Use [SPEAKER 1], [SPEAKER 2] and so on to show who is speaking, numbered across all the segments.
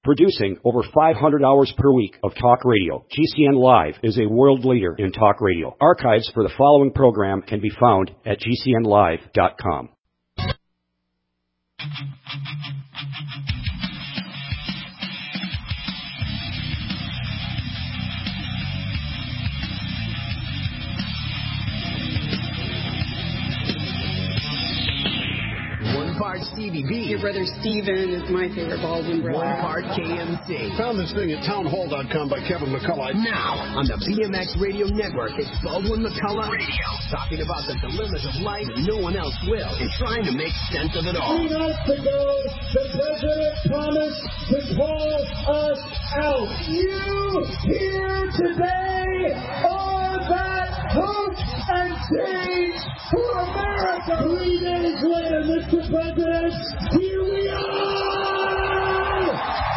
[SPEAKER 1] Producing over 500 hours per week of talk radio, GCN Live is a world leader in talk radio. Archives for the following program can be found at GCNlive.com.
[SPEAKER 2] Part Stevie B.
[SPEAKER 3] Your brother Steven is my favorite Baldwin brother.
[SPEAKER 2] One part KMC.
[SPEAKER 4] Found this thing at townhall.com by Kevin McCullough.
[SPEAKER 2] Now, on the BMX Radio Network, it's Baldwin McCullough Radio. Talking about the dilemmas of life that no one else will and trying to make sense of it all.
[SPEAKER 5] 3 months ago, the president promised to call us out. You here today are that hope and change for America. 3 days later, Mr. President, here we are!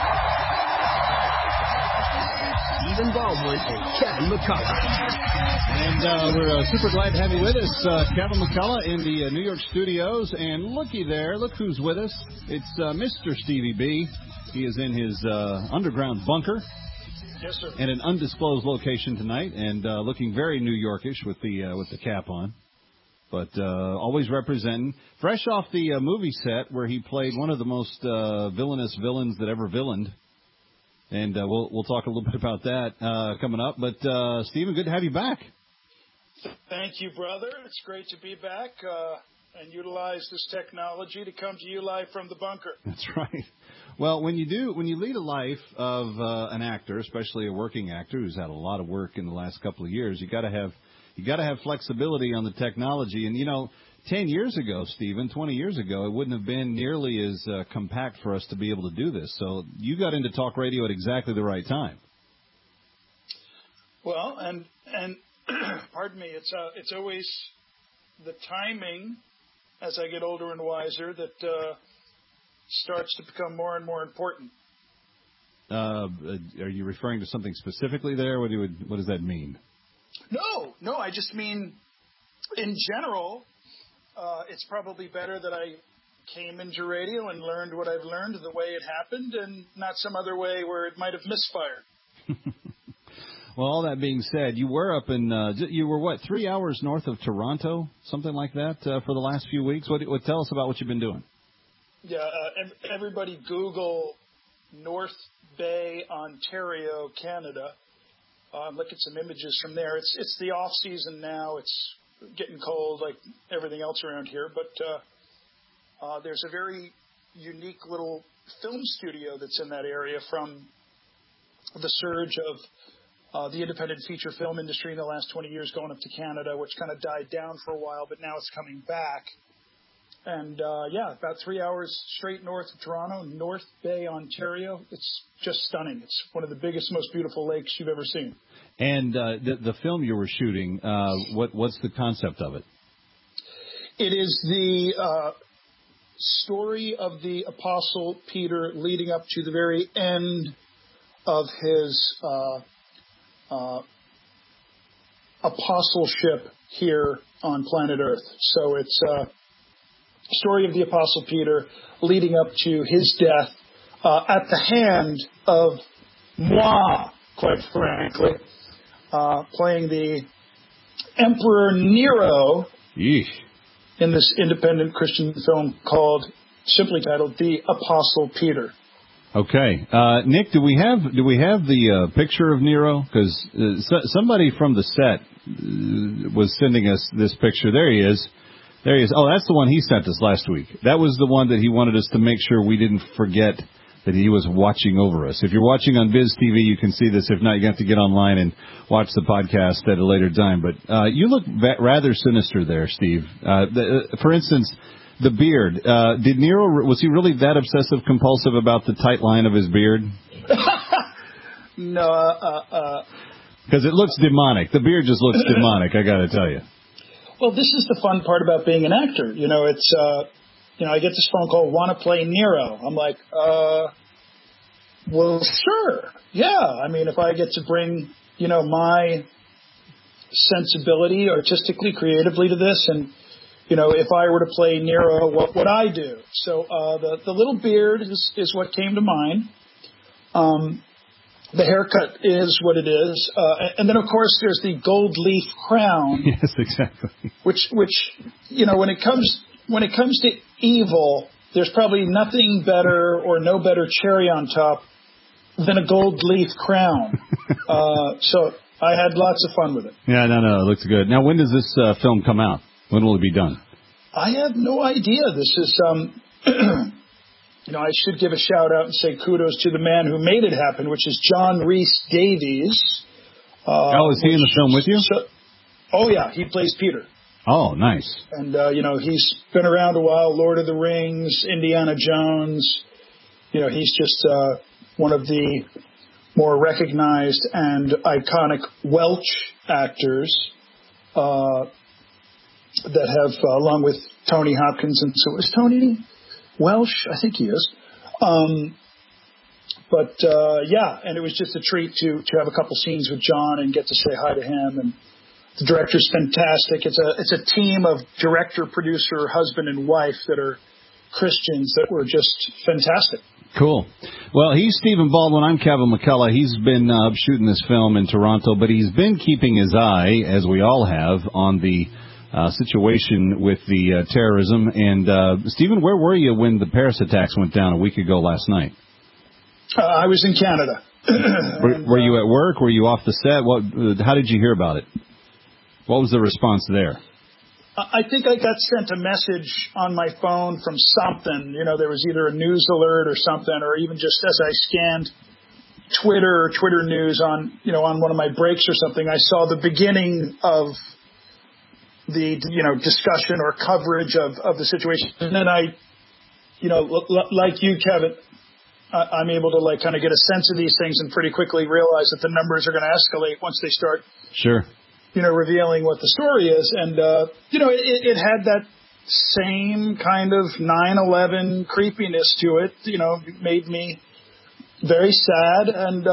[SPEAKER 2] Stephen Baldwin and Kevin McCullough.
[SPEAKER 6] And we're super glad to have you with us, Kevin McCullough, in the New York studios. And looky there, look who's with us. It's Mr. Stevie B. He is in his underground bunker.
[SPEAKER 7] Yes, sir.
[SPEAKER 6] In an undisclosed location tonight, and looking very New Yorkish with the cap on. But always representing, fresh off the movie set where he played one of the most villainous villains that ever villained. And we'll talk a little bit about that coming up. But, Stephen, good to have you back.
[SPEAKER 7] Thank you, brother. It's great to be back and utilize this technology to come to you live from the bunker.
[SPEAKER 6] That's right. Well, when you lead a life of an actor, especially a working actor who's had a lot of work in the last couple of years, you got to have flexibility on the technology. And 10 years ago, Stephen, 20 years ago, it wouldn't have been nearly as compact for us to be able to do this. So you got into talk radio at exactly the right time.
[SPEAKER 7] Well, and pardon me, it's always the timing as I get older and wiser that starts to become more and more important.
[SPEAKER 6] Are you referring to something specifically there? What does that mean?
[SPEAKER 7] No, I just mean in general, it's probably better that I came into radio and learned what I've learned the way it happened and not some other way where it might have misfired.
[SPEAKER 6] Well, all that being said, you were up in, 3 hours north of Toronto, something like that, for the last few weeks? What tell us about what you've been doing?
[SPEAKER 7] Yeah, everybody Google North Bay, Ontario, Canada. Look at some images from there. It's the off season now. It's getting cold like everything else around here. But there's a very unique little film studio that's in that area from the surge of the independent feature film industry in the last 20 years going up to Canada, which kind of died down for a while, but now it's coming back. And, about 3 hours straight north of Toronto, North Bay, Ontario. It's just stunning. It's one of the biggest, most beautiful lakes you've ever seen.
[SPEAKER 6] And the film you were shooting, what's the concept of it?
[SPEAKER 7] It is the story of the Apostle Peter leading up to the very end of his apostleship here on planet Earth. So it's story of the Apostle Peter leading up to his death at the hand of moi, quite frankly, playing the Emperor Nero in this independent Christian film simply titled The Apostle Peter.
[SPEAKER 6] Okay, Nick, do we have the picture of Nero? Because somebody from the set was sending us this picture. There he is. Oh, that's the one he sent us last week. That was the one that he wanted us to make sure we didn't forget that he was watching over us. If you're watching on Viz TV, you can see this. If not, you have to get online and watch the podcast at a later time. But you look rather sinister there, Steve. For instance, the beard. Did Nero, was he really that obsessive compulsive about the tight line of his beard?
[SPEAKER 7] No.
[SPEAKER 6] Because it looks demonic. The beard just looks demonic, I got to tell you.
[SPEAKER 7] Well, this is the fun part about being an actor. It's, I get this phone call, want to play Nero. I'm like, well, sure. Yeah. I mean, if I get to bring, my sensibility artistically, creatively to this, and, if I were to play Nero, what would I do? So the little beard is what came to mind. The haircut is what it is, and then of course there's the gold leaf crown.
[SPEAKER 6] Yes, exactly.
[SPEAKER 7] Which when it comes to evil, there's probably nothing better or no better cherry on top than a gold leaf crown. So I had lots of fun with it.
[SPEAKER 6] Yeah, no, it looks good. Now, when does this film come out? When will it be done?
[SPEAKER 7] I have no idea. This is, I should give a shout out and say kudos to the man who made it happen, which is John Rhys Davies.
[SPEAKER 6] Is he in the film with you?
[SPEAKER 7] Oh, yeah. He plays Peter.
[SPEAKER 6] Oh, nice.
[SPEAKER 7] And, he's been around a while. Lord of the Rings, Indiana Jones. He's just one of the more recognized and iconic Welsh actors that have, along with Tony Hopkins. And so is Tony Welsh? I think he is. And it was just a treat to have a couple scenes with John and get to say hi to him. And the director's fantastic. It's a team of director, producer, husband, and wife that are Christians that were just fantastic.
[SPEAKER 6] Cool. Well, he's Stephen Baldwin. I'm Kevin McCullough. He's been shooting this film in Toronto, but he's been keeping his eye, as we all have, on the situation with the terrorism. And, Stephen, where were you when the Paris attacks went down a week ago last night?
[SPEAKER 7] I was in Canada.
[SPEAKER 6] Were you at work? Were you off the set? How did you hear about it? What was the response there?
[SPEAKER 7] I think I got sent a message on my phone from something. There was either a news alert or something, or even just as I scanned Twitter news on one of my breaks or something, I saw the beginning of the, discussion or coverage of the situation. And then I, like you, Kevin, I'm able to kind of get a sense of these things and pretty quickly realize that the numbers are going to escalate once they start.
[SPEAKER 6] Sure.
[SPEAKER 7] Revealing what the story is. And, it had that same kind of 9/11 creepiness to it. It made me very sad and,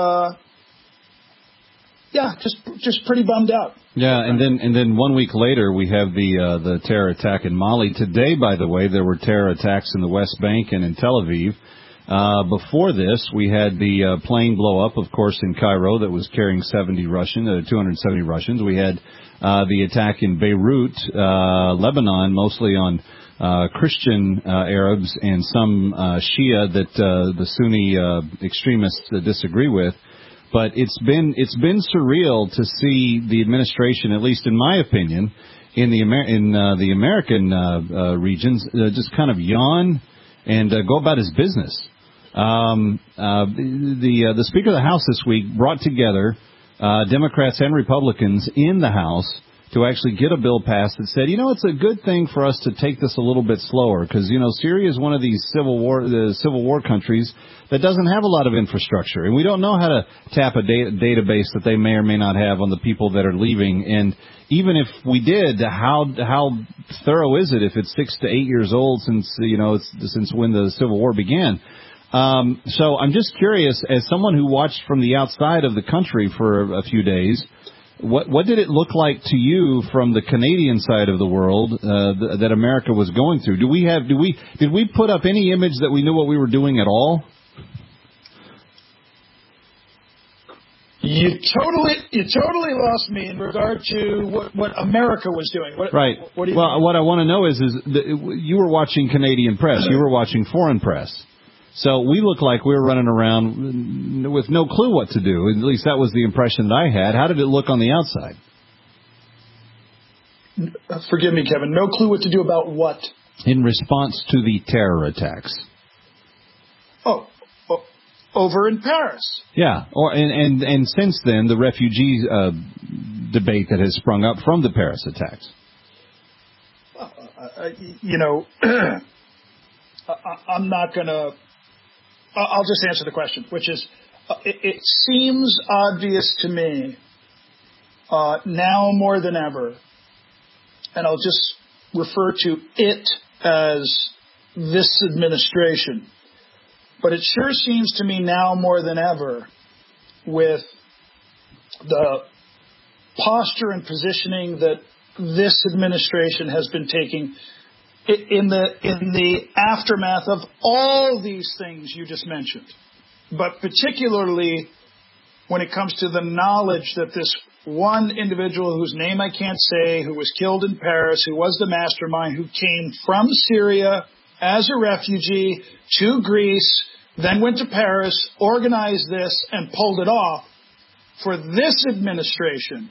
[SPEAKER 7] just pretty bummed out.
[SPEAKER 6] Yeah, and then 1 week later we have the terror attack in Mali. Today, by the way, there were terror attacks in the West Bank and in Tel Aviv. Before this, we had the plane blow up, of course, in Cairo that was carrying 270 Russians. We had the attack in Beirut, Lebanon, mostly on Christian Arabs and some Shia that the Sunni extremists disagree with. But it's been surreal to see the administration, at least in my opinion, in the American regions, just kind of yawn and go about his business. The Speaker of the House this week brought together Democrats and Republicans in the House to actually get a bill passed that said, it's a good thing for us to take this a little bit slower because, Syria is one of these civil war countries that doesn't have a lot of infrastructure, and we don't know how to tap a database that they may or may not have on the people that are leaving. And even if we did, how thorough is it if it's 6 to 8 years old since when the Civil War began? So I'm just curious, as someone who watched from the outside of the country for a few days, what did it look like to you from the Canadian side of the world that America was going through? Did we put up any image that we knew what we were doing at all?
[SPEAKER 7] You totally lost me in regard to what America was doing.
[SPEAKER 6] Right.
[SPEAKER 7] What do you
[SPEAKER 6] mean? What I want to know is you were watching Canadian press, you were watching foreign press. So we look like we were running around with no clue what to do. At least that was the impression that I had. How did it look on the outside?
[SPEAKER 7] Forgive me, Kevin. No clue what to do about what?
[SPEAKER 6] In response to the terror attacks.
[SPEAKER 7] Over in Paris.
[SPEAKER 6] Yeah, and since then, the refugee debate that has sprung up from the Paris attacks.
[SPEAKER 7] I'm not going to... I'll just answer the question, which is, it seems obvious to me now more than ever, and I'll just refer to it as this administration, but it sure seems to me now more than ever with the posture and positioning that this administration has been taking in the aftermath of all these things you just mentioned. but particularly when it comes to the knowledge that this one individual whose name I can't say, who was killed in Paris, who was the mastermind, who came from Syria as a refugee to Greece, then went to Paris, organized this, and pulled it off, for this administration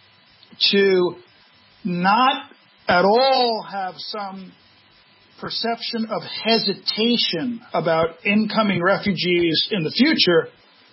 [SPEAKER 7] to not at all have some perception of hesitation about incoming refugees in the future,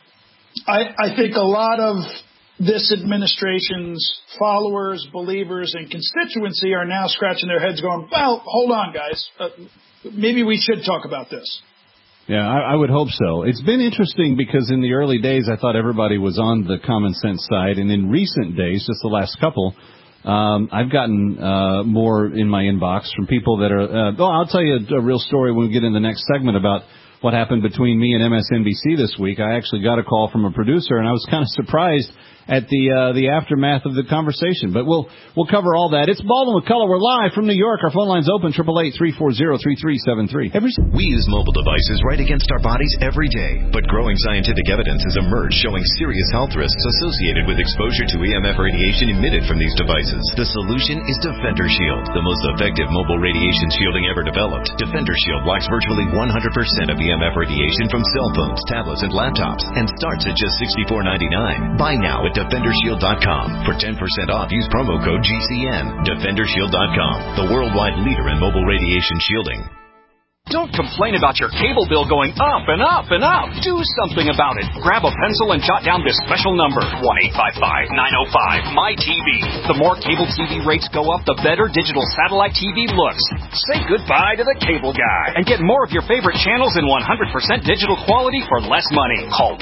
[SPEAKER 7] I think a lot of this administration's followers, believers, and constituency are now scratching their heads going, well, hold on, guys. Maybe we should talk about this.
[SPEAKER 6] Yeah, I would hope so. It's been interesting because in the early days I thought everybody was on the common sense side, and in recent days, just the last couple, I've gotten more in my inbox from people that are... I'll tell you a real story when we get in the next segment about what happened between me and MSNBC this week. I actually got a call from a producer, and I was kind of surprised at the aftermath of the conversation. But we'll cover all that. It's Baldwin McCullough. We're live from New York. Our phone line's open, 888-340-3373.
[SPEAKER 8] We use mobile devices right against our bodies every day, but growing scientific evidence has emerged showing serious health risks associated with exposure to EMF radiation emitted from these devices. The solution is Defender Shield, the most effective mobile radiation shielding ever developed. Defender Shield blocks virtually 100% of EMF radiation from cell phones, tablets, and laptops, and starts at just $64.99. Buy now at DefenderShield.com. For 10% off, use promo code GCN. DefenderShield.com, the worldwide leader in mobile radiation shielding.
[SPEAKER 9] Don't complain about your cable bill going up and up and up. Do something about it. Grab a pencil and jot down this special number, 1-855-905-MY-TV. The more cable TV rates go up, the better digital satellite TV looks. Say goodbye to the cable guy and get more of your favorite channels in 100% digital quality for less money. Call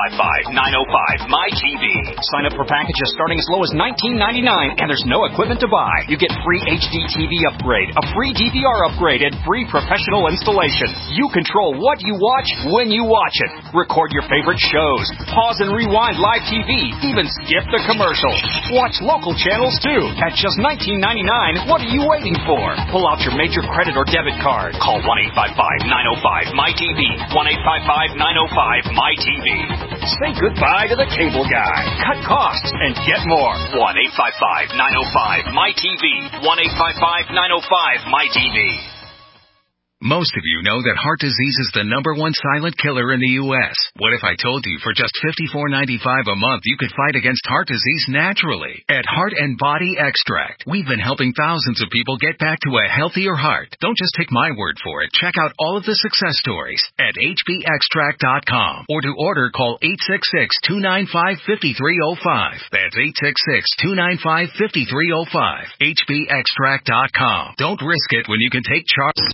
[SPEAKER 9] 1-855-905-MY-TV. Sign up for packages starting as low as $19.99, and there's no equipment to buy. You get free HD TV upgrade, a free DVR upgrade, and free professional installation. You control what you watch when you watch it. Record your favorite shows. Pause and rewind live TV. Even skip the commercials. Watch local channels too. At just $19.99, what are you waiting for? Pull out your major credit or debit card. Call 1-855-905-MY-TV. 1-855-905-MY-TV. Say goodbye to the cable guy. Cut costs and get more. 1-855-905-MY-TV. 1-855-905-MY-TV.
[SPEAKER 10] Most of you know that heart disease is the #1 silent killer in the U.S. What if I told you for just $54.95 a month you could fight against heart disease naturally? At Heart and Body Extract, we've been helping thousands of people get back to a healthier heart. Don't just take my word for it. Check out all of the success stories at hbextract.com, or to order, call 866-295-5305. That's 866-295-5305. hbextract.com. Don't risk it when you can take charge.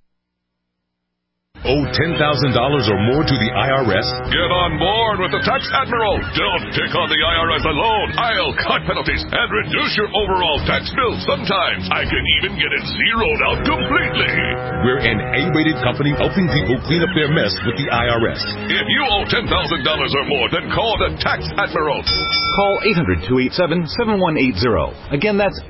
[SPEAKER 11] Owe $10,000 or more to the IRS?
[SPEAKER 12] Get on board with the Tax Admiral. Don't take on the IRS alone. I'll cut penalties and reduce your overall tax bill. Sometimes I can even get it zeroed out completely.
[SPEAKER 11] We're an A-rated company helping people clean up their mess with the IRS.
[SPEAKER 12] If you owe $10,000 or more, then call the Tax Admiral.
[SPEAKER 13] Call 800-287-7180. Again, that's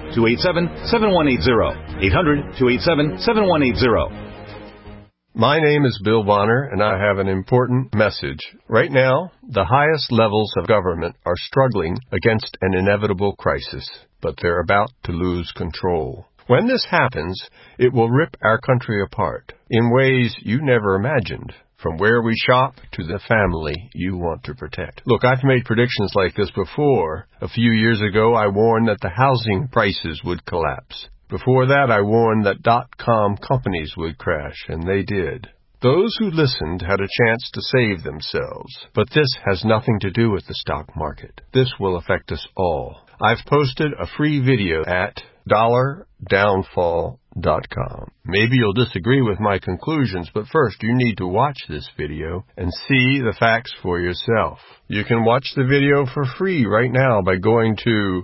[SPEAKER 13] 800-287-7180. 800-287-7180.
[SPEAKER 14] My name is Bill Bonner, and I have an important message. Right now, the highest levels of government are struggling against an inevitable crisis, but they're about to lose control. When this happens, it will rip our country apart in ways you never imagined, from where we shop to the family you want to protect. Look, I've made predictions like this before. A few years ago, I warned that the housing prices would collapse. Before that, I warned that .com companies would crash, and they did. Those who listened had a chance to save themselves. But this has nothing to do with the stock market. This will affect us all. I've posted a free video at $downfall.com. Maybe you'll disagree with my conclusions, but first you need to watch this video and see the facts for yourself. You can watch the video for free right now by going to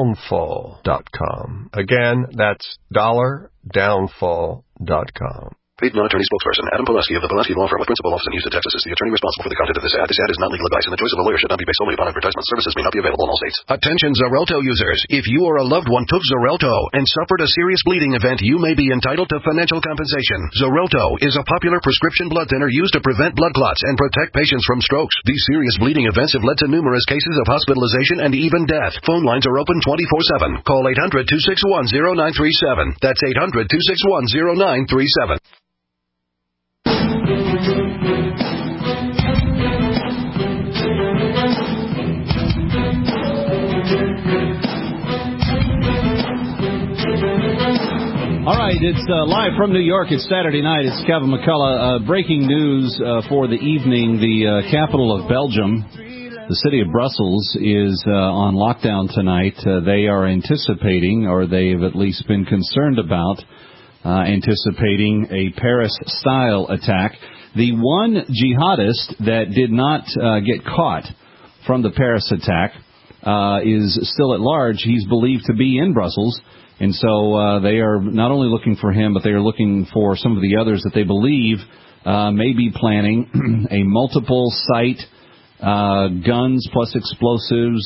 [SPEAKER 14] $downfall.com. Again, that's $downfall.com.
[SPEAKER 13] Paid non-attorney spokesperson Adam Pulaski of the Pulaski Law Firm with principal office in Houston, Texas is the attorney responsible for the content of this ad. This ad is not legal advice, and the choice of a lawyer should not be based solely upon advertisement. Services may not be available in all states. Attention Xarelto users. If you or a loved one took Xarelto and suffered a serious bleeding event, you may be entitled to financial compensation. Xarelto is a popular prescription blood thinner used to prevent blood clots and protect patients from strokes. These serious bleeding events have led to numerous cases of hospitalization and even death. Phone lines are open 24/7. Call 800-261-0937. That's 800-261-0937.
[SPEAKER 6] All right, it's live from New York. It's Saturday night. It's Kevin McCullough. Breaking news for the evening. The capital of Belgium, the city of Brussels, is on lockdown tonight. They are anticipating, or they've at least been concerned about, anticipating a Paris-style attack. The one jihadist that did not get caught from the Paris attack is still at large. He's believed to be in Brussels. And so they are not only looking for him, but they are looking for some of the others that they believe may be planning a multiple-site guns plus explosives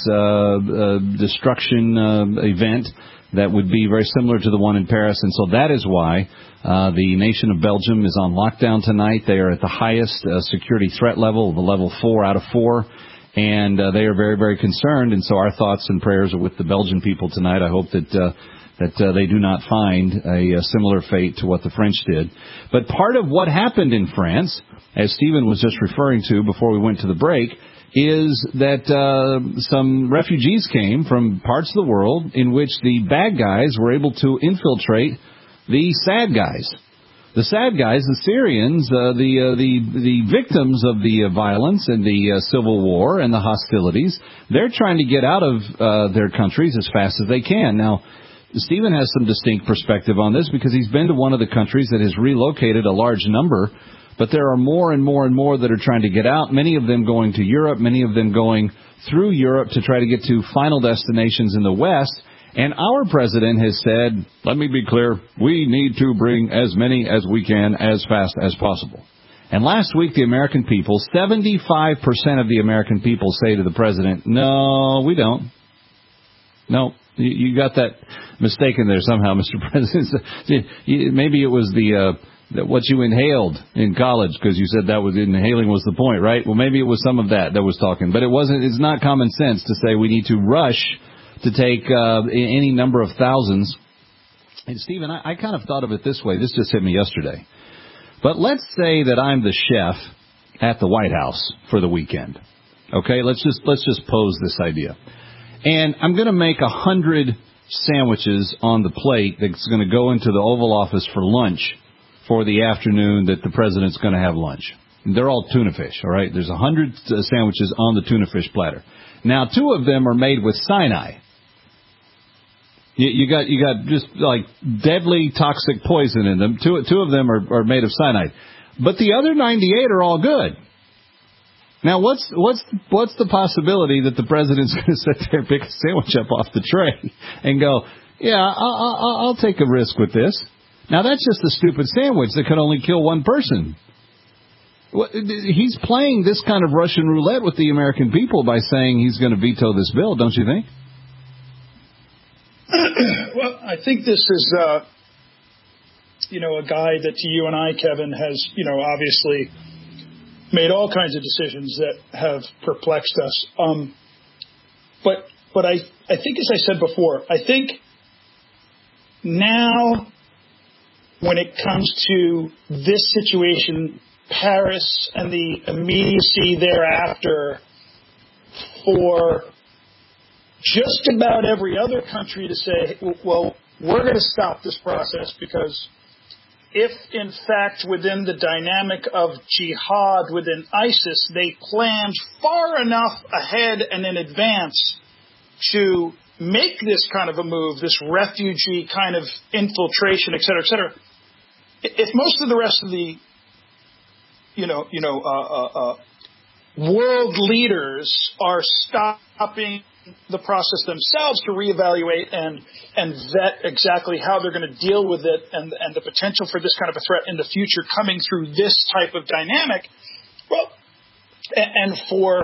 [SPEAKER 6] destruction event that would be very similar to the one in Paris. And so that is why the nation of Belgium is on lockdown tonight. They are at the highest security threat level, the level 4 out of 4. And they are very, very concerned. And so our thoughts and prayers are with the Belgian people tonight. I hope that they do not find a similar fate to what the French did. But part of what happened in France, as Stephen was just referring to before we went to the break, is that some refugees came from parts of the world in which the bad guys were able to infiltrate the sad guys. The sad guys, the Syrians, the victims of the violence and the civil war and the hostilities, they're trying to get out of their countries as fast as they can. Now, Stephen has some distinct perspective on this because he's been to one of the countries that has relocated a large number, but there are more and more and more that are trying to get out, many of them going to Europe, many of them going through Europe to try to get to final destinations in the West. And our president has said, let me be clear, we need to bring as many as we can as fast as possible. And last week, the American people, 75% of the American people say to the president, no, we don't. No, you got that mistaken there somehow, Mr. President. Maybe it was what you inhaled in college, because you said that was inhaling was the point, right? Well, maybe it was some of that was talking. But it's not common sense to say we need to rush to take any number of thousands. And, Stephen, I kind of thought of it this way. This just hit me yesterday. But let's say that I'm the chef at the White House for the weekend. Okay, let's just pose this idea. And I'm going to make 100 sandwiches on the plate that's going to go into the Oval Office for lunch for the afternoon that the president's going to have lunch. And they're all tuna fish, all right? There's 100 sandwiches on the tuna fish platter. Now, 2 of them are made with cyanide. You got just like deadly toxic poison in them. Two of them are made of cyanide, but the other 98 are all good. Now, what's the possibility that the president's going to sit there and pick a sandwich up off the tray and go, yeah, I'll take a risk with this. Now, that's just a stupid sandwich that could only kill one person. He's playing this kind of Russian roulette with the American people by saying he's going to veto this bill, don't you think?
[SPEAKER 7] Well, I think this is, a guy that to you and I, Kevin, has, obviously made all kinds of decisions that have perplexed us. But I think, as I said before, I think now when it comes to this situation, Paris and the immediacy thereafter, for just about every other country to say, well, we're going to stop this process because if, in fact, within the dynamic of jihad within ISIS, they planned far enough ahead and in advance to make this kind of a move, this refugee kind of infiltration, et cetera, if most of the rest of the, world leaders are stopping the process themselves to reevaluate and vet exactly how they're going to deal with it and the potential for this kind of a threat in the future coming through this type of dynamic. Well, and for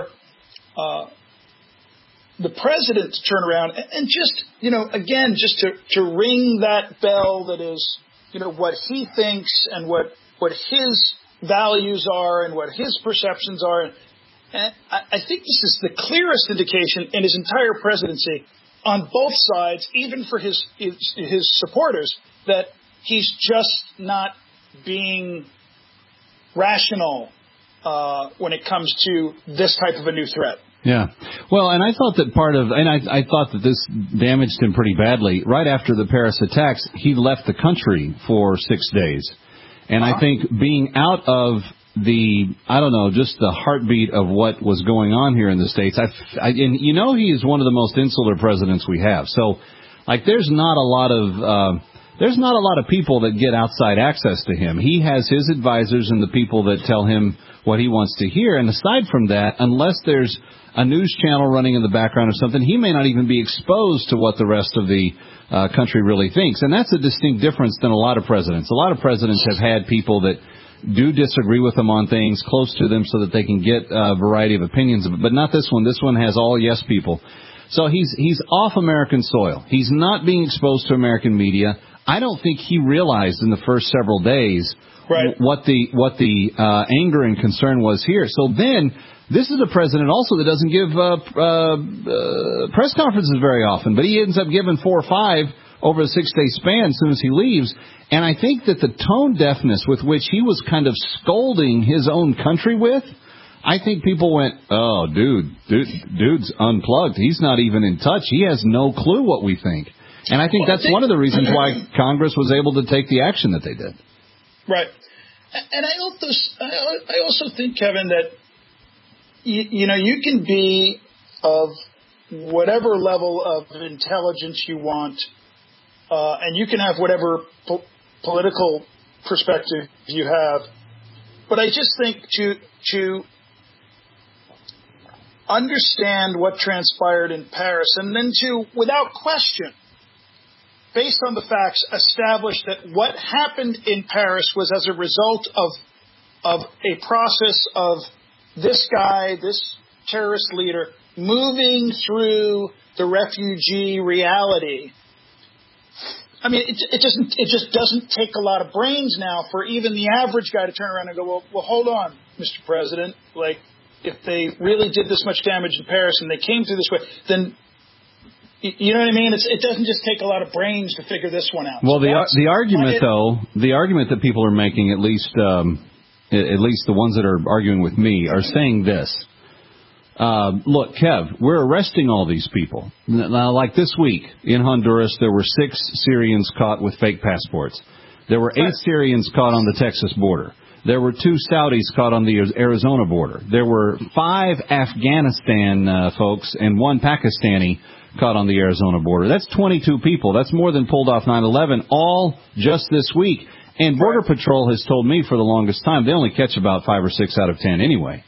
[SPEAKER 7] the president to turn around and just, again, just to ring that bell that is, what he thinks and what his values are and what his perceptions are. And I think this is the clearest indication in his entire presidency on both sides, even for his supporters, that he's just not being rational when it comes to this type of a new threat.
[SPEAKER 6] Yeah. Well, and I thought that I thought that this damaged him pretty badly. Right after the Paris attacks, he left the country for 6 days. And I think being out of just the heartbeat of what was going on here in the States, and he is one of the most insular presidents we have. So, there's not a lot of people that get outside access to him. He has his advisors and the people that tell him what he wants to hear. And aside from that, unless there's a news channel running in the background or something, he may not even be exposed to what the rest of the country really thinks. And that's a distinct difference than a lot of presidents. A lot of presidents have had people that do disagree with them on things close to them so that they can get a variety of opinions, but not this one. This one has all yes people. So he's off American soil. He's not being exposed to American media. I don't think he realized in the first several days what the anger and concern was here. So then, this is a president also that doesn't give press conferences very often, but he ends up giving 4 or 5 over a 6-day span as soon as he leaves. And I think that the tone deafness with which he was kind of scolding his own country with, I think people went, oh, dude's unplugged. He's not even in touch. He has no clue what we think. And I think that's one of the reasons why Congress was able to take the action that they did.
[SPEAKER 7] Right. And I also think, Kevin, that you can be of whatever level of intelligence you want, and you can have whatever political perspective you have. But I just think to understand what transpired in Paris and then to, without question, based on the facts, establish that what happened in Paris was as a result of a process of this guy, this terrorist leader, moving through the refugee reality. I mean, it just doesn't take a lot of brains now for even the average guy to turn around and go, well, hold on, Mr. President. If they really did this much damage in Paris and they came through this way, then, you know what I mean? It doesn't just take a lot of brains to figure this one out.
[SPEAKER 6] Well, the argument that people are making, at least the ones that are arguing with me, are saying this. Look, Kev, we're arresting all these people. Now, like this week in Honduras, there were 6 Syrians caught with fake passports. There were 8 Syrians caught on the Texas border. There were 2 Saudis caught on the Arizona border. There were 5 Afghanistan folks and 1 Pakistani caught on the Arizona border. That's 22 people. That's more than pulled off 9/11, all just this week. And Border Patrol has told me for the longest time they only catch about 5 or 6 out of 10 anyway.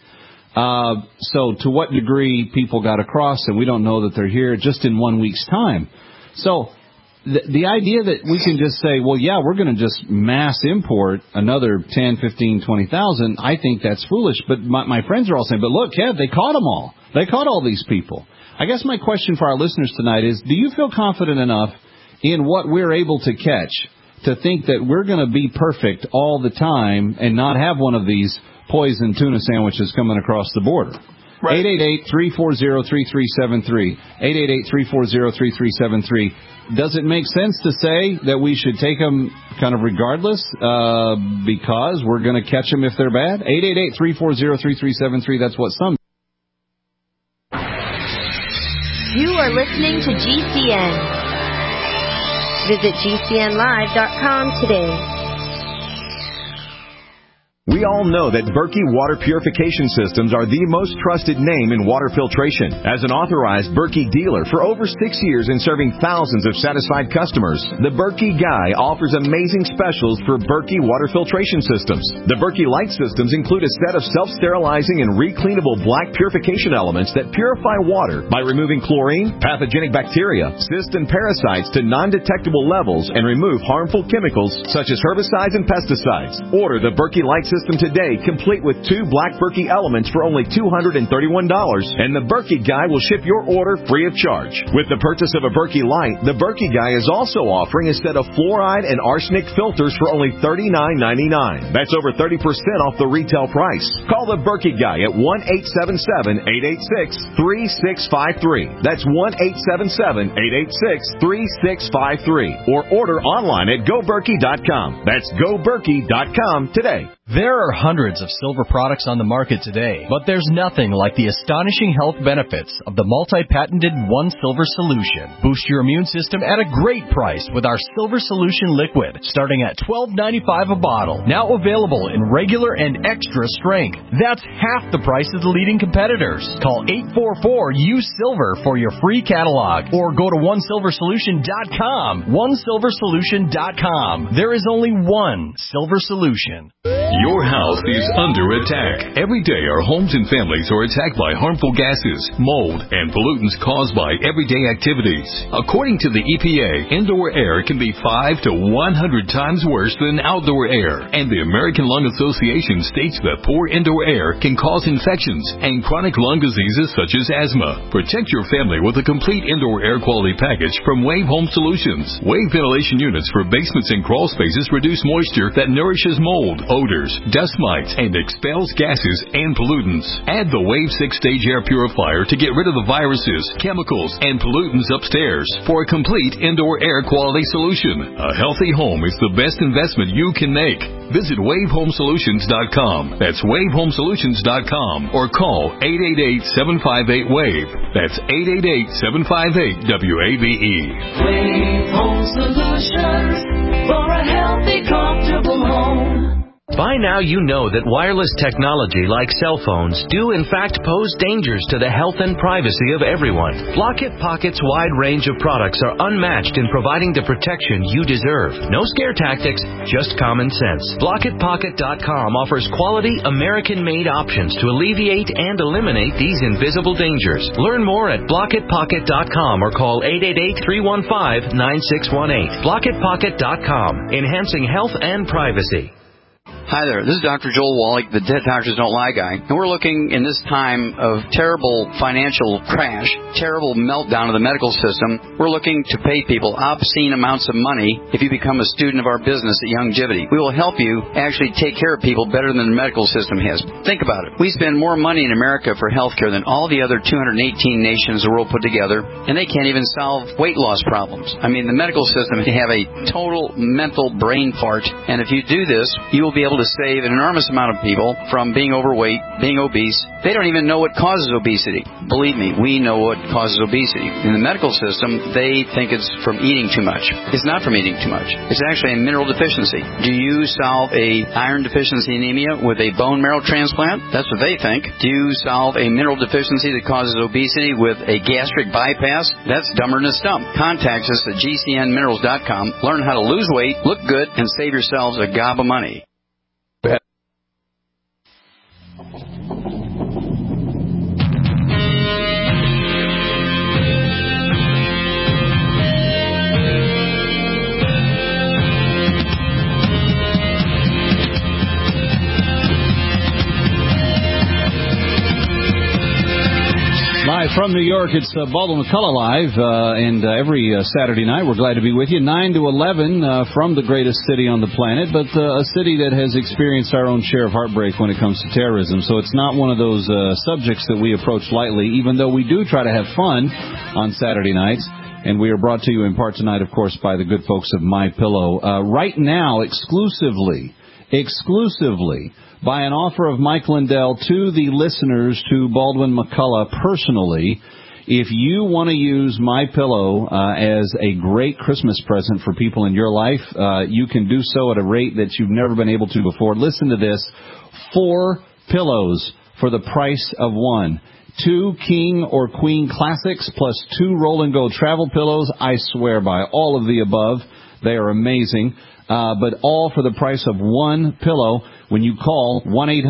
[SPEAKER 6] So to what degree people got across, and we don't know that they're here just in 1 week's time. So the idea that we can just say, well, yeah, we're going to just mass import another 10, 15, 20,000, I think that's foolish. But my friends are all saying, but look, Kev, they caught them all. They caught all these people. I guess my question for our listeners tonight is, do you feel confident enough in what we're able to catch to think that we're going to be perfect all the time and not have one of these poison tuna sandwiches coming across the border? Right. 888-340-3373. 888-340-3373. Does it make sense to say that we should take them kind of regardless because we're going to catch them if they're bad? 888-340-3373. That's what some.
[SPEAKER 15] You are listening to GCN. Visit GCNlive.com today.
[SPEAKER 16] We all know that Berkey Water Purification Systems are the most trusted name in water filtration. As an authorized Berkey dealer for over 6 years and serving thousands of satisfied customers, the Berkey Guy offers amazing specials for Berkey water filtration systems. The Berkey Light systems include a set of self-sterilizing and recleanable black purification elements that purify water by removing chlorine, pathogenic bacteria, cysts, and parasites to non-detectable levels and remove harmful chemicals such as herbicides and pesticides. Order the Berkey Light system today, complete with 2 black Berkey elements for only $231, and the Berkey Guy will ship your order free of charge. With the purchase of a Berkey Light, the Berkey Guy is also offering a set of fluoride and arsenic filters for only $39.99. That's over 30% off the retail price. Call the Berkey Guy at 1-877-886-3653. That's 1-877-886-3653. Or order online at GoBerkey.com. That's GoBerkey.com today.
[SPEAKER 17] There are hundreds of silver products on the market today, but there's nothing like the astonishing health benefits of the multi-patented One Silver Solution. Boost your immune system at a great price with our Silver Solution Liquid, starting at $12.95 a bottle. Now available in regular and extra strength. That's half the price of the leading competitors. Call 844-USILVER for your free catalog, or go to OneSilverSolution.com. OneSilverSolution.com. There is only one Silver Solution.
[SPEAKER 12] Your house is under attack. Every day our homes and families are attacked by harmful gases, mold, and pollutants caused by everyday activities. According to the EPA, indoor air can be 5 to 100 times worse than outdoor air. And the American Lung Association states that poor indoor air can cause infections and chronic lung diseases such as asthma. Protect your family with a complete indoor air quality package from Wave Home Solutions. Wave ventilation units for basements and crawl spaces reduce moisture that nourishes mold, odors, dust mites, and expels gases and pollutants. Add the Wave 6-stage air purifier to get rid of the viruses, chemicals, and pollutants upstairs for a complete indoor air quality solution. A healthy home is the best investment you can make. Visit WaveHomeSolutions.com. That's WaveHomeSolutions.com, or call 888-758-WAVE. That's 888-758-WAVE.
[SPEAKER 5] Wave Home Solutions for a healthy, comfortable home.
[SPEAKER 18] By now you know that wireless technology like cell phones do in fact pose dangers to the health and privacy of everyone. Block-It Pocket's wide range of products are unmatched in providing the protection you deserve. No scare tactics, just common sense. BlockItPocket.com offers quality American-made options to alleviate and eliminate these invisible dangers. Learn more at BlockItPocket.com or call 888-315-9618. BlockItPocket.com, enhancing health and privacy.
[SPEAKER 19] Hi there, this is Dr. Joel Wallach, the Dead Doctors Don't Lie guy, and we're looking in this time of terrible financial crash, terrible meltdown of the medical system. We're looking to pay people obscene amounts of money if you become a student of our business at Youngevity. We will help you actually take care of people better than the medical system has. Think about it. We spend more money in America for health care than all the other 218 nations of the world put together, and they can't even solve weight loss problems. I mean, the medical system can have a total mental brain fart, and if you do this, you will be able to save an enormous amount of people from being overweight, being obese. They don't even know what causes obesity. Believe me, we know what causes obesity. In the medical system, they think it's from eating too much. It's not from eating too much. It's actually a mineral deficiency. Do you solve a iron deficiency anemia with a bone marrow transplant? That's what they think. Do you solve a mineral deficiency that causes obesity with a gastric bypass? That's dumber than a stump. Contact us at GCNminerals.com. Learn how to lose weight, look good, and save yourselves a gob of money.
[SPEAKER 6] Live from New York, it's Baldwin McCullough Live, and every Saturday night we're glad to be with you, 9 to 11 from the greatest city on the planet, but a city that has experienced our own share of heartbreak when it comes to terrorism. So it's not one of those subjects that we approach lightly, even though we do try to have fun on Saturday nights. And we are brought to you in part tonight, of course, by the good folks of MyPillow. Right now, exclusively, by an offer of Mike Lindell to the listeners to Baldwin McCullough personally, If you want to use MyPillow as a great Christmas present for people in your life, you can do so at a rate that you've never been able to before. Listen to this. 4 pillows for the price of 1. 2 King or Queen Classics plus 2 Roll and Go travel pillows. I swear by all of the above. They are amazing. But all for the price of 1 pillow when you call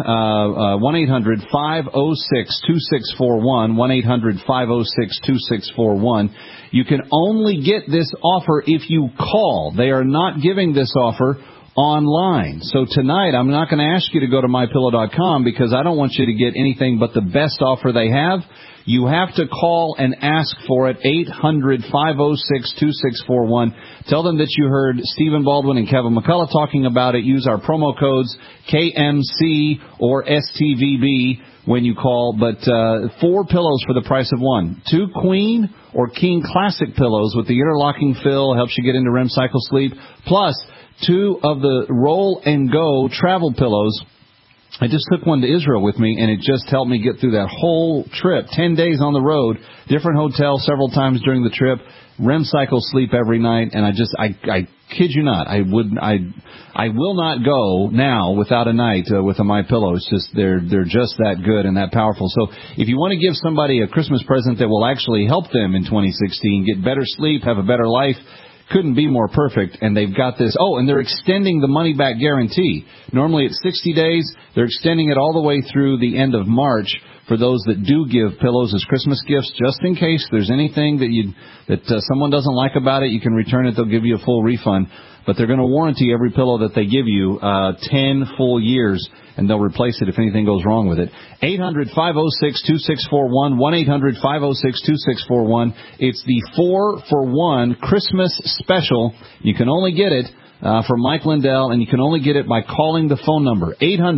[SPEAKER 6] 1-800-506-2641, 1-800-506-2641. You can only get this offer if you call. They are not giving this offer online. So tonight, I'm not going to ask you to go to MyPillow.com because I don't want you to get anything but the best offer they have. You have to call and ask for it, 800-506-2641. Tell them that you heard Stephen Baldwin and Kevin McCullough talking about it. Use our promo codes KMC or STVB when you call. But 4 pillows for the price of 1. 2 Queen or King Classic pillows with the interlocking fill, helps you get into REM cycle sleep, plus 2 of the Roll and Go travel pillows. I just took one to Israel with me, and it just helped me get through that whole trip. 10 days on the road, different hotels several times during the trip, REM cycle sleep every night, and I kid you not, I will not go now without a night with a MyPillow. It's just they're just that good and that powerful. So if you want to give somebody a Christmas present that will actually help them in 2016 get better sleep, have a better life, couldn't be more perfect, and they've got this. Oh, and they're extending the money-back guarantee. Normally it's 60 days. They're extending it all the way through the end of March for those that do give pillows as Christmas gifts, just in case there's anything that someone doesn't like about it. You can return it. They'll give you a full refund. But they're going to warranty every pillow that they give you 10 full years, and they'll replace it if anything goes wrong with it. 800-506-2641, 1-800-506-2641. It's the 4-for-1 Christmas special. You can only get it from Mike Lindell, and you can only get it by calling the phone number,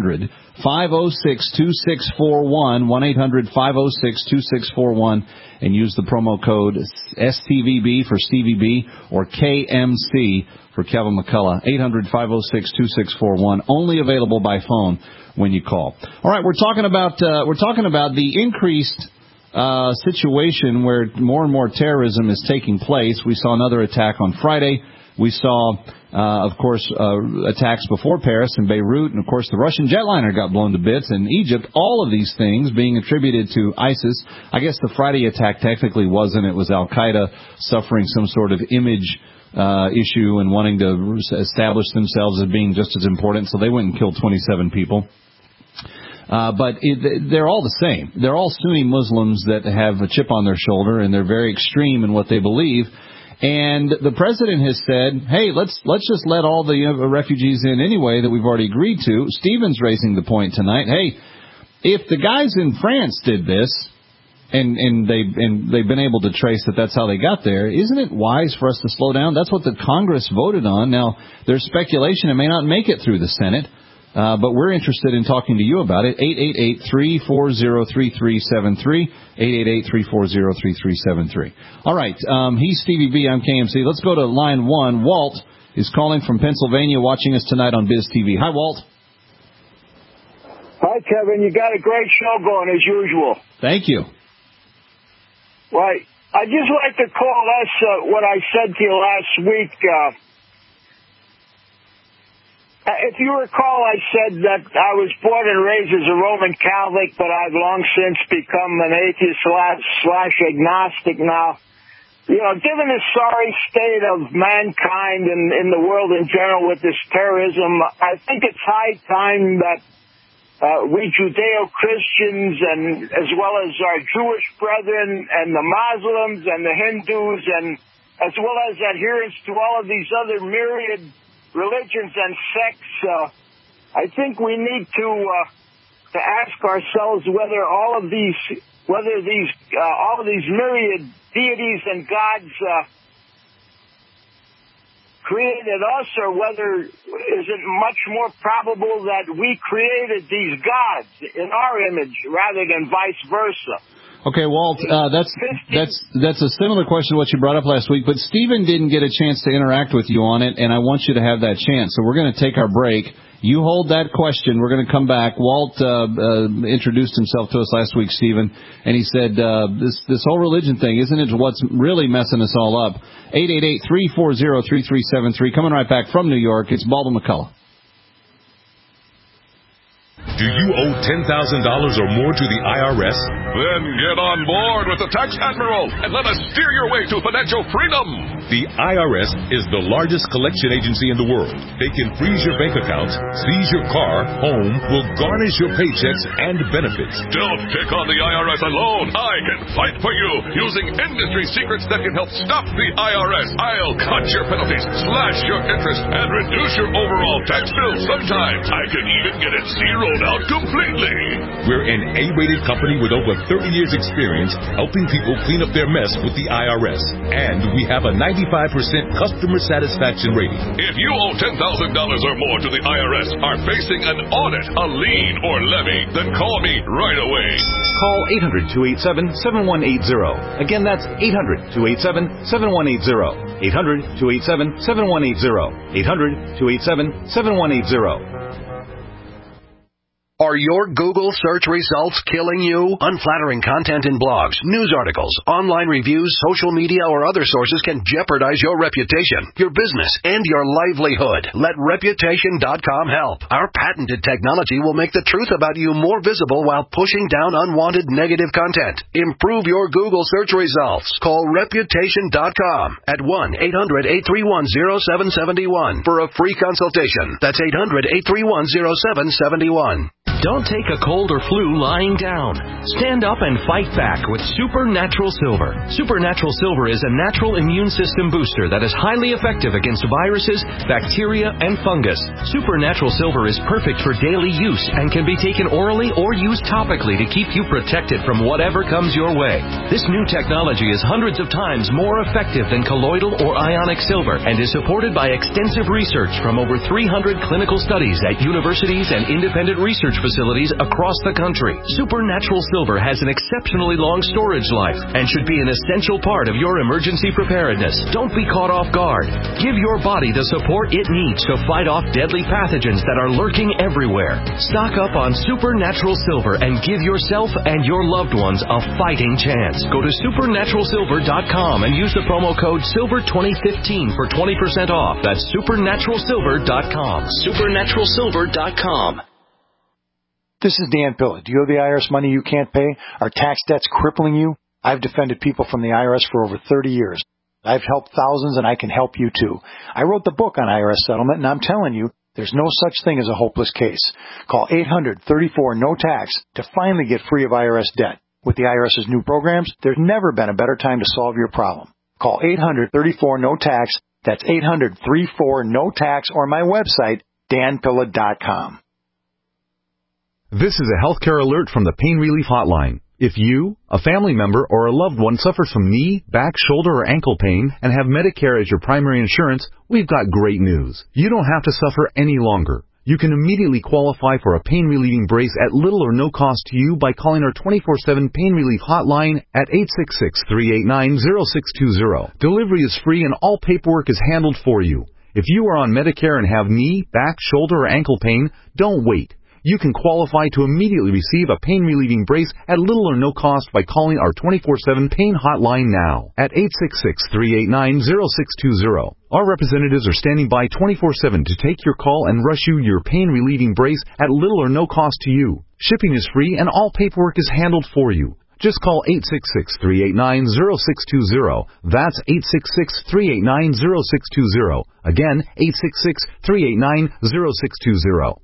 [SPEAKER 6] 800-506-2641, 1-800-506-2641, and use the promo code STVB for Stevie B or KMC for Kevin McCullough, 800-506-2641, only available by phone when you call. All right, we're talking about the increased situation where more and more terrorism is taking place. We saw another attack on Friday. We saw, of course, attacks before Paris and Beirut, and of course the Russian jetliner got blown to bits in Egypt. All of these things being attributed to ISIS. I guess the Friday attack technically wasn't. It was Al-Qaeda suffering some sort of image issue and wanting to establish themselves as being just as important, so they went and killed 27 people. But they're all the same. They're all Sunni Muslims that have a chip on their shoulder, and they're very extreme in what they believe. And the president has said, hey, let's just let all the refugees in anyway that we've already agreed to. Stephen's raising the point tonight. Hey, if the guys in France did this, and they've been able to trace that that's how they got there, isn't it wise for us to slow down? That's what the Congress voted on. Now, there's speculation it may not make it through the Senate, but we're interested in talking to you about it. 888-340-3373, 888-340-3373. All right, he's Stevie B, I'm KMC. Let's go to line 1. Walt is calling from Pennsylvania, watching us tonight on Biz TV. Hi, Walt.
[SPEAKER 20] Hi, Kevin. You got a great show going, as usual.
[SPEAKER 6] Thank you.
[SPEAKER 20] Right. I'd just like to call us what I said to you last week. If you recall, I said that I was born and raised as a Roman Catholic, but I've long since become an atheist / agnostic now. You know, given the sorry state of mankind and in the world in general with this terrorism, I think it's high time that we Judeo-Christians, and as well as our Jewish brethren and the Muslims and the Hindus, and as well as adherents to all of these other myriad religions and sects, I think we need to ask ourselves whether all of these myriad deities and gods created us, or whether is it much more probable that we created these gods in our image rather than vice versa.
[SPEAKER 6] Okay, Walt, that's a similar question to what you brought up last week, but Stephen didn't get a chance to interact with you on it, and I want you to have that chance. So we're going to take our break. You hold that question. We're going to come back. Walt introduced himself to us last week, Stephen, and he said this whole religion thing, isn't it what's really messing us all up? 888-340-3373. Coming right back from New York, it's Baldwin McCullough.
[SPEAKER 11] Do you owe $10,000 or more to the IRS? Then get on board with the Tax Admiral and let us steer your way to financial freedom. The IRS is the largest collection agency in the world. They can freeze your bank accounts, seize your car, home, will garnish your paychecks and benefits. Don't pick on the IRS alone. I can fight for you using industry secrets that can help stop the IRS. I'll cut your penalties, slash your interest, and reduce your overall tax bill. Sometimes I can even get it zeroed out completely. We're an A-rated company with over 30 years experience helping people clean up their mess with the IRS. And we have a 95% customer satisfaction rating. If you owe $10,000 or more to the IRS, are facing an audit, a lien, or levy, then call me right away.
[SPEAKER 21] Call 800-287-7180. Again, that's 800-287-7180. 800-287-7180. 800-287-7180.
[SPEAKER 13] Are your Google search results killing you? Unflattering content in blogs, news articles, online reviews, social media, or other sources can jeopardize your reputation, your business, and your livelihood. Let Reputation.com help. Our patented technology will make the truth about you more visible while pushing down unwanted negative content. Improve your Google search results. Call Reputation.com at 1-800-831-0771 for a free consultation. That's 800-831-0771.
[SPEAKER 18] Don't take a cold or flu lying down. Stand up and fight back with Supernatural Silver. Supernatural Silver is a natural immune system booster that is highly effective against viruses, bacteria, and fungus. Supernatural Silver is perfect for daily use and can be taken orally or used topically to keep you protected from whatever comes your way. This new technology is hundreds of times more effective than colloidal or ionic silver and is supported by extensive research from over 300 clinical studies at universities and independent research facilities across the country. Supernatural Silver has an exceptionally long storage life and should be an essential part of your emergency preparedness. Don't be caught off guard. Give your body the support it needs to fight off deadly pathogens that are lurking everywhere. Stock up on Supernatural Silver and give yourself and your loved ones a fighting chance. Go to supernaturalsilver.com and use the promo code SILVER2015 for 20% off. That's supernaturalsilver.com. Supernaturalsilver.com.
[SPEAKER 22] This is Dan Pilla. Do you owe the IRS money you can't pay? Are tax debts crippling you? I've defended people from the IRS for over 30 years. I've helped thousands, and I can help you too. I wrote the book on IRS settlement, and I'm telling you, there's no such thing as a hopeless case. Call 800-34-NO-TAX to finally get free of IRS debt. With the IRS's new programs, there's never been a better time to solve your problem. Call 800-34-NO-TAX. That's 800-34-NO-TAX, or my website, danpilla.com.
[SPEAKER 23] This is a healthcare alert from the Pain Relief Hotline. If you, a family member, or a loved one suffers from knee, back, shoulder, or ankle pain and have Medicare as your primary insurance, we've got great news. You don't have to suffer any longer. You can immediately qualify for a pain-relieving brace at little or no cost to you by calling our 24/7 Pain Relief Hotline at 866-389-0620. Delivery is free and all paperwork is handled for you. If you are on Medicare and have knee, back, shoulder, or ankle pain, don't wait. You can qualify to immediately receive a pain-relieving brace at little or no cost by calling our 24/7 Pain Hotline now at 866-389-0620. Our representatives are standing by 24/7 to take your call and rush you your pain-relieving brace at little or no cost to you. Shipping is free and all paperwork is handled for you. Just call 866-389-0620. That's 866-389-0620. Again, 866-389-0620.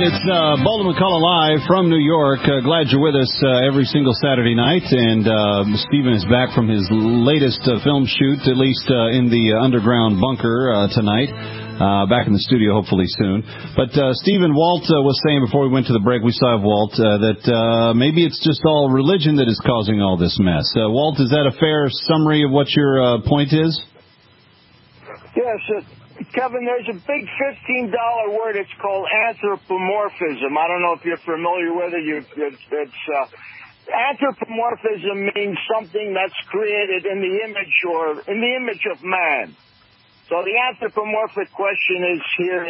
[SPEAKER 6] It's Baldwin McCullough live from New York. Glad you're with us every single Saturday night. And Stephen is back from his latest film shoot, at least in the underground bunker tonight. Back in the studio, hopefully soon. But Stephen, Walt was saying before we went to the break, we saw Walt, that maybe it's just all religion that is causing all this mess. Walt, is that a fair summary of what your point is?
[SPEAKER 20] Yes, Kevin, there's a big $15 word. It's called anthropomorphism. I don't know if you're familiar with it. Anthropomorphism means something that's created in the image of man. So the anthropomorphic question is here: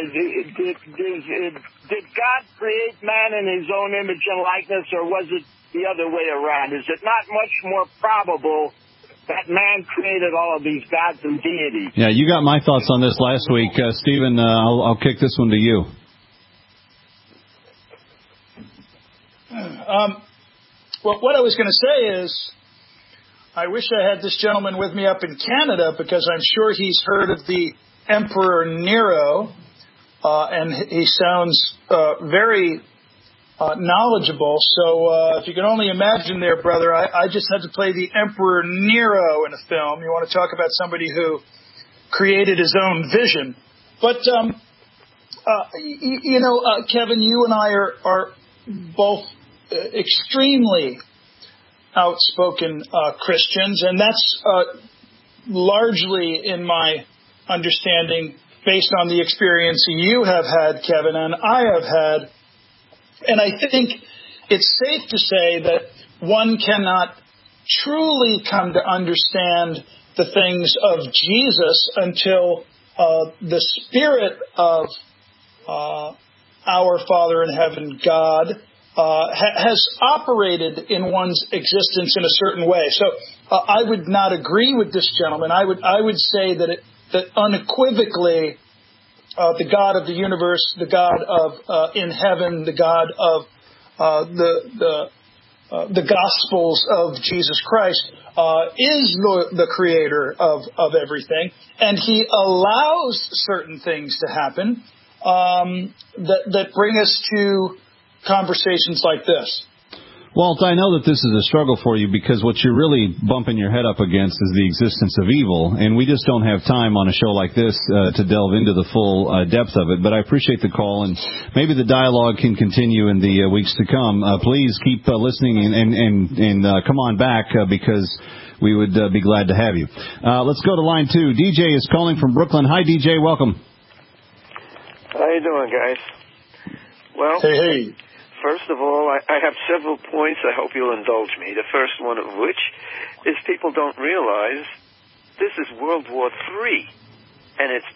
[SPEAKER 20] did God create man in His own image and likeness, or was it the other way around? Is it not much more probable that man created all of these gods and deities?
[SPEAKER 6] Yeah, you got my thoughts on this last week. Stephen, I'll kick this one to you.
[SPEAKER 7] Well, what I was going to say is, I wish I had this gentleman with me up in Canada, because I'm sure he's heard of the Emperor Nero, and he sounds very knowledgeable. So if you can only imagine there, brother, I just had to play the Emperor Nero in a film. You want to talk about somebody who created his own vision. But, Kevin, you and I are both extremely outspoken Christians, and that's largely, in my understanding, based on the experience you have had, Kevin, and I have had. And I think it's safe to say that one cannot truly come to understand the things of Jesus until the Spirit of our Father in heaven, God, has operated in one's existence in a certain way. So I would not agree with this gentleman. I would say that unequivocally, the God of the universe, the God of in heaven, the God of the Gospels of Jesus Christ is the creator of everything, and He allows certain things to happen that bring us to conversations like this.
[SPEAKER 6] Walt, I know that this is a struggle for you, because what you're really bumping your head up against is the existence of evil, and we just don't have time on a show like this to delve into the full depth of it. But I appreciate the call, and maybe the dialogue can continue in the weeks to come. Please keep listening and come on back, because we would be glad to have you. Let's go to line 2. DJ is calling from Brooklyn. Hi, DJ. Welcome.
[SPEAKER 1] How you doing, guys? Well,
[SPEAKER 7] hey.
[SPEAKER 1] First of all, I have several points I hope you'll indulge me. The first one of which is people don't realize this is World War III, and it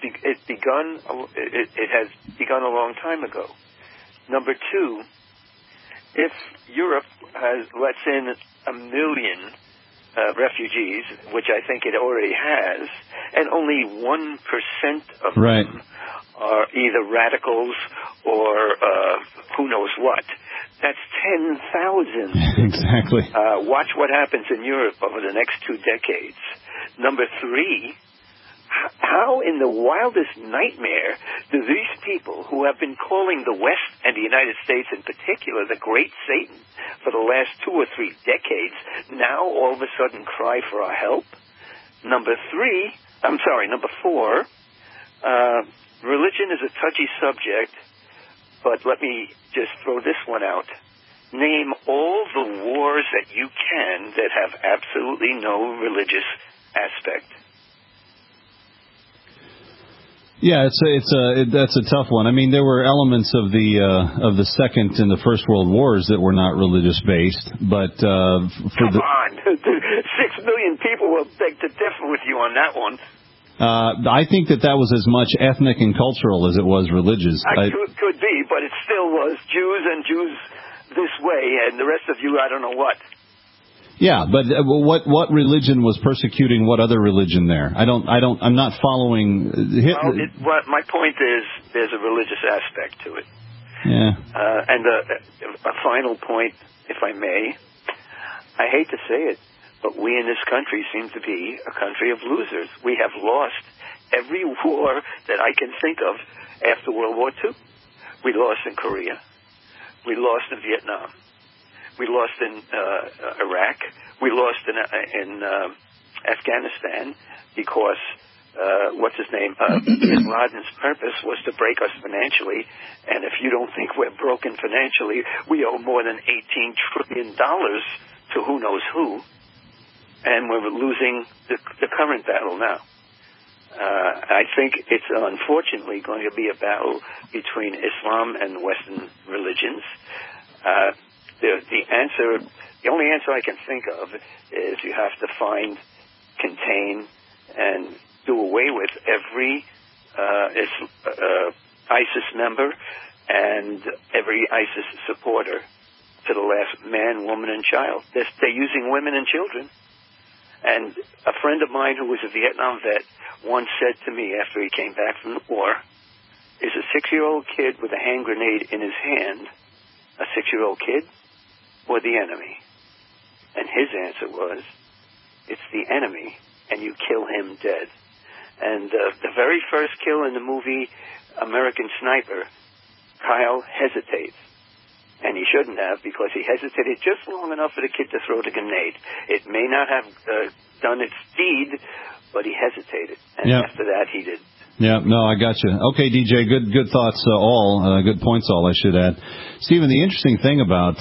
[SPEAKER 1] has begun a long time ago. Number two, if Europe lets in 1 million refugees, which I think it already has, and only 1% of them are either radicals or who knows what. That's 10,000.
[SPEAKER 6] Exactly.
[SPEAKER 1] Watch what happens in Europe over the next 2 decades. Number three, how in the wildest nightmare do these people who have been calling the West and the United States in particular the Great Satan for the last 2 or 3 decades now all of a sudden cry for our help? Number four, religion is a touchy subject, but let me just throw this one out. Name all the wars that you can that have absolutely no religious aspect.
[SPEAKER 6] Yeah, that's a tough one. I mean, there were elements of the Second and the First World Wars that were not religious based, but
[SPEAKER 1] Come on, 6 million people will beg to differ with you on that one.
[SPEAKER 6] I think that was as much ethnic and cultural as it was religious.
[SPEAKER 1] Could be, but it still was Jews and Jews this way, and the rest of you, I don't know what.
[SPEAKER 6] Yeah, but what religion was persecuting what other religion there? I'm not following.
[SPEAKER 1] My point is, there's a religious aspect to it.
[SPEAKER 6] Yeah.
[SPEAKER 1] And a final point, if I may. I hate to say it, but we in this country seem to be a country of losers. We have lost every war that I can think of after World War II. We lost in Korea. We lost in Vietnam. We lost in Iraq. We lost in Afghanistan because what's his name? Bin Laden's purpose was to break us financially. And if you don't think we're broken financially, we owe more than $18 trillion to who knows who. And we're losing the current battle now. I think it's unfortunately going to be a battle between Islam and Western religions. The only answer I can think of is you have to find, contain, and do away with every ISIS member and every ISIS supporter to the last man, woman, and child. They're using women and children. And a friend of mine who was a Vietnam vet once said to me after he came back from the war, is a 6-year-old kid with a hand grenade in his hand a 6-year-old kid or the enemy? And his answer was, it's the enemy, and you kill him dead. And the very first kill in the movie American Sniper, Kyle hesitates. And he shouldn't have, because he hesitated just long enough for the kid to throw the grenade. It may not have done its deed, but he hesitated. And after that, he did.
[SPEAKER 6] Yeah, no, I got you. Okay, DJ, good thoughts all. Good points all, I should add. Stephen, the interesting thing about,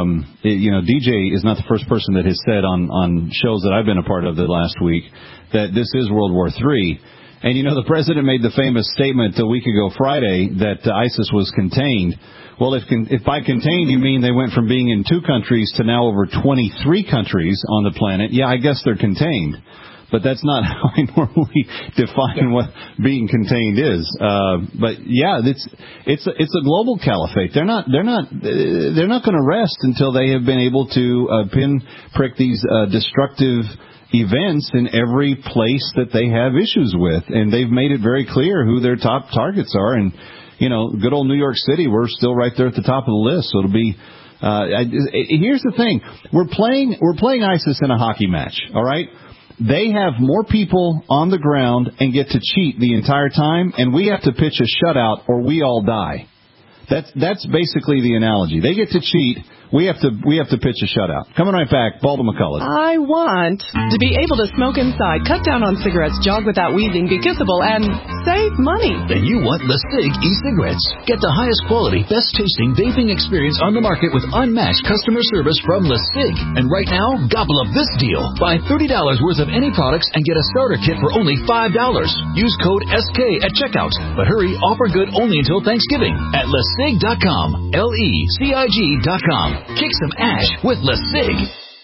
[SPEAKER 6] DJ is not the first person that has said on shows that I've been a part of the last week that this is World War III. And, the president made the famous statement a week ago Friday that ISIS was contained. Well, if by contained you mean they went from being in 2 countries to now over 23 countries on the planet, yeah, I guess they're contained. But that's not how I normally define what being contained is. But yeah, it's a global caliphate. They're not going to rest until they have been able to pinprick these destructive events in every place that they have issues with, and they've made it very clear who their top targets are. And good old New York City, we're still right there at the top of the list. So it'll be. Here's the thing: we're playing ISIS in a hockey match. All right. They have more people on the ground and get to cheat the entire time, and we have to pitch a shutout or we all die. That's basically the analogy. They get to cheat. We have to pitch a shutout. Coming right back, Balda McCullough.
[SPEAKER 3] I want to be able to smoke inside, cut down on cigarettes, jog without wheezing, be kissable, and save money.
[SPEAKER 4] Then you want LeSig e-cigarettes. Get the highest quality, best tasting vaping experience on the market with unmatched customer service from LeSig. And right now, gobble up this deal. Buy $30 worth of any products and get a starter kit for only $5. Use code SK at checkout. But hurry, offer good only until Thanksgiving at LeSig.com. LeCig.com. Kick some ash with LeSig.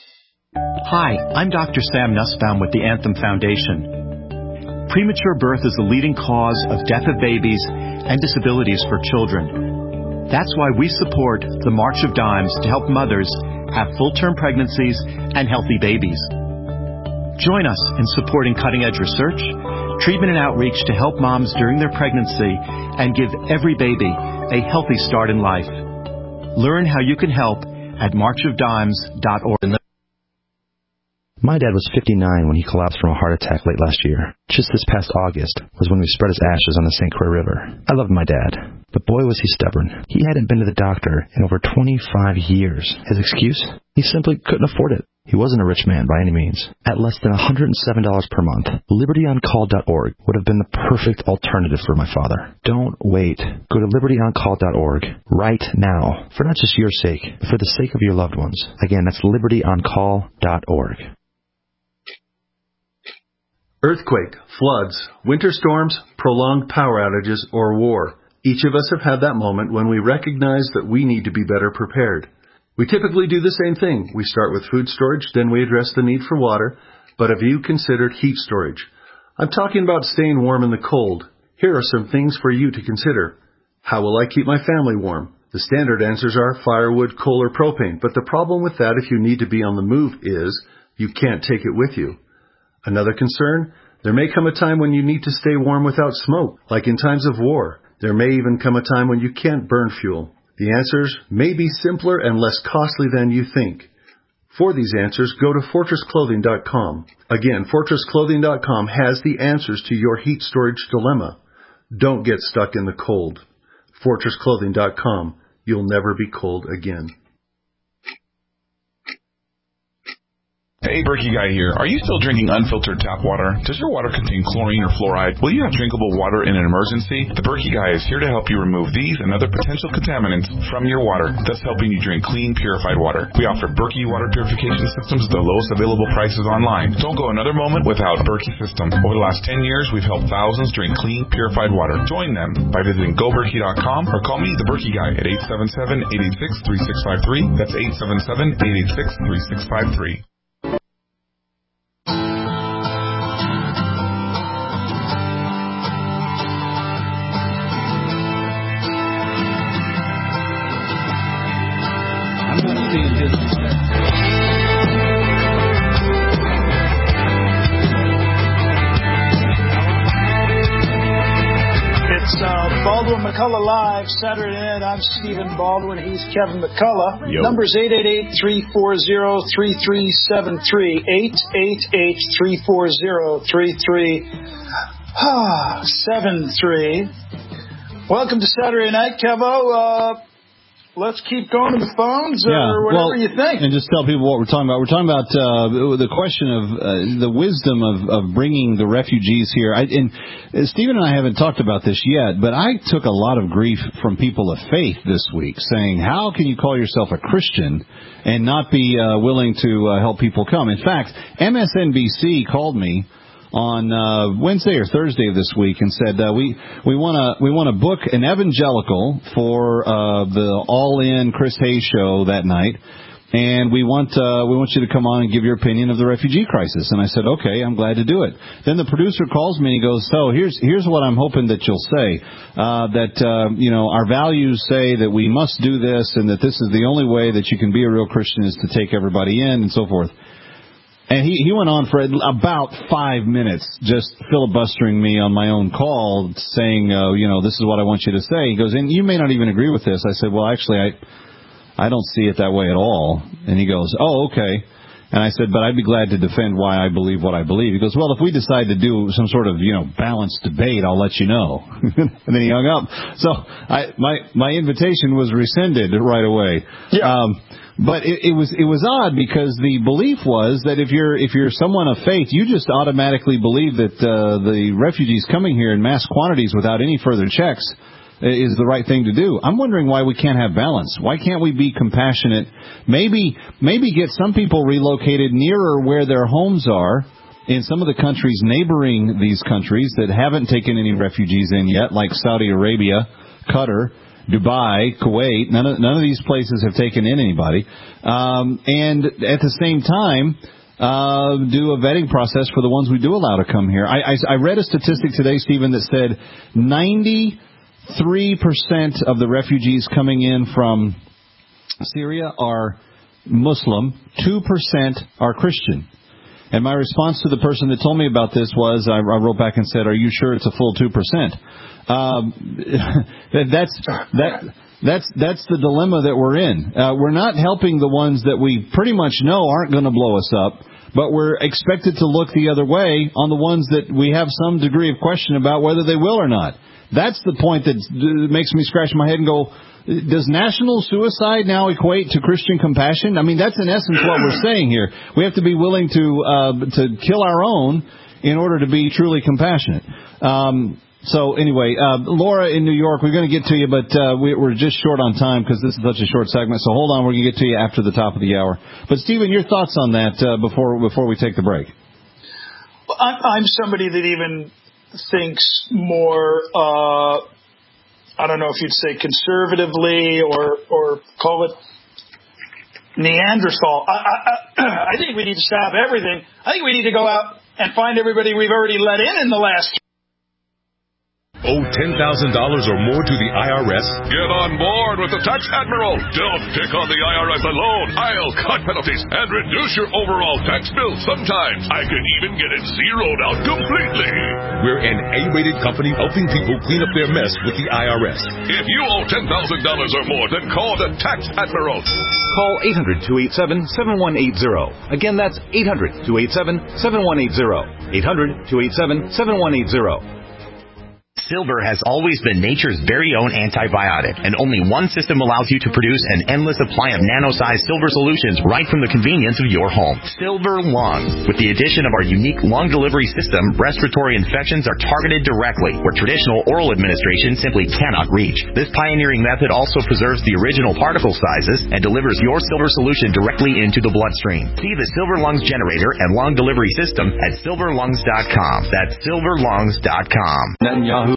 [SPEAKER 21] Hi, I'm Dr. Sam Nussbaum with the Anthem Foundation. Premature birth is the leading cause of death of babies and disabilities for children. That's why we support the March of Dimes to help mothers have full-term pregnancies and healthy babies. Join us in supporting cutting-edge research, treatment and outreach to help moms during their pregnancy and give every baby a healthy start in life. Learn how you can help at marchofdimes.org.
[SPEAKER 24] My dad was 59 when he collapsed from a heart attack late last year. Just this past August was when we spread his ashes on the St. Croix River. I loved my dad, but boy was he stubborn. He hadn't been to the doctor in over 25 years. His excuse? He simply couldn't afford it. He wasn't a rich man by any means. At less than $107 per month, LibertyOnCall.org would have been the perfect alternative for my father. Don't wait. Go to LibertyOnCall.org right now, for not just your sake, but for the sake of your loved ones. Again, that's LibertyOnCall.org.
[SPEAKER 25] Earthquake, floods, winter storms, prolonged power outages, or war. Each of us have had that moment when we recognize that we need to be better prepared. We typically do the same thing. We start with food storage, then we address the need for water. But have you considered heat storage? I'm talking about staying warm in the cold. Here are some things for you to consider. How will I keep my family warm? The standard answers are firewood, coal, or propane. But the problem with that if you need to be on the move is you can't take it with you. Another concern, there may come a time when you need to stay warm without smoke, like in times of war. There may even come a time when you can't burn fuel. The answers may be simpler and less costly than you think. For these answers, go to FortressClothing.com. Again, FortressClothing.com has the answers to your heat storage dilemma. Don't get stuck in the cold. FortressClothing.com. you'll never be cold again.
[SPEAKER 2] Hey, Berkey Guy here. Are you still drinking unfiltered tap water? Does your water contain chlorine or fluoride? Will you have drinkable water in an emergency? The Berkey Guy is here to help you remove these and other potential contaminants from your water, thus helping you drink clean, purified water. We offer Berkey water purification systems at the lowest available prices online. Don't go another moment without Berkey system. Over the last 10 years, we've helped thousands drink clean, purified water. Join them by visiting GoBerkey.com or call me, the Berkey Guy, at 877-886-3653. That's 877-886-3653.
[SPEAKER 7] It's Baldwin McCullough Live, Saturday night. I'm Stephen Baldwin. He's Kevin McCullough.
[SPEAKER 2] Yo.
[SPEAKER 7] Number's 888-340-3373. 888-340-3373. Welcome to Saturday night, Kevo. Let's keep going to the phones or whatever you think.
[SPEAKER 6] And just tell people what we're talking about. We're talking about the question of the wisdom of bringing the refugees here. And Stephen and I haven't talked about this yet, but I took a lot of grief from people of faith this week saying, how can you call yourself a Christian and not be willing to help people come? In fact, MSNBC called me on Wednesday or Thursday of this week and said we want to book an evangelical for the All In Chris Hayes show that night, and we want you to come on and give your opinion of the refugee crisis. And I said, okay, I'm glad to do it. Then the producer calls me and he goes, so here's what I'm hoping that you'll say, that our values say that we must do this and that this is the only way that you can be a real Christian is to take everybody in and so forth. And he went on for about 5 minutes just filibustering me on my own call, saying, this is what I want you to say. He goes, and you may not even agree with this. I said, well, actually, I don't see it that way at all. And he goes, oh, okay. And I said, but I'd be glad to defend why I believe what I believe. He goes, well, if we decide to do some sort of, balanced debate, I'll let you know. And then he hung up. So my invitation was rescinded right away. Yeah. But it was odd because the belief was that if you're someone of faith, you just automatically believe that the refugees coming here in mass quantities without any further checks is the right thing to do. I'm wondering why we can't have balance. Why can't we be compassionate? Maybe get some people relocated nearer where their homes are in some of the countries neighboring these countries that haven't taken any refugees in yet, like Saudi Arabia, Qatar, Dubai, Kuwait. None of these places have taken in anybody. And at the same time, do a vetting process for the ones we do allow to come here. I read a statistic today, Stephen, that said 93% of the refugees coming in from Syria are Muslim, 2% are Christian. And my response to the person that told me about this was, I wrote back and said, are you sure it's a full 2%? That's the dilemma that we're in. We're not helping the ones that we pretty much know aren't going to blow us up, but we're expected to look the other way on the ones that we have some degree of question about whether they will or not. That's the point that makes me scratch my head and go, does national suicide now equate to Christian compassion? I mean, that's in essence what we're saying here. We have to be willing to kill our own in order to be truly compassionate. So anyway, Laura in New York, we're going to get to you, but we're just short on time because this is such a short segment. So hold on, we're going to get to you after the top of the hour. But Stephen, your thoughts on that before we take the break?
[SPEAKER 7] Well, I'm somebody that even thinks more. I don't know if you'd say conservatively or call it Neanderthal. I think we need to stop everything. I think we need to go out and find everybody we've already let in the last.
[SPEAKER 11] Owe $10,000 or more to the IRS? Get on board with the Tax Admiral. Don't pick on the IRS alone. I'll cut penalties and reduce your overall tax bill. Sometimes I can even get it zeroed out completely. We're an A-rated company helping people clean up their mess with the IRS. If you owe $10,000 or more, then call the Tax Admiral.
[SPEAKER 23] Call 800-287-7180. Again, that's 800-287-7180. 800-287-7180.
[SPEAKER 8] Silver has always been nature's very own antibiotic, and only one system allows you to produce an endless supply of nano-sized silver solutions right from the convenience of your home. Silver Lungs. With the addition of our unique lung delivery system, respiratory infections are targeted directly, where traditional oral administration simply cannot reach. This pioneering method also preserves the original particle sizes and delivers your silver solution directly into the bloodstream. See the Silver Lungs generator and lung delivery system at silverlungs.com. That's silverlungs.com.
[SPEAKER 6] Netanyahu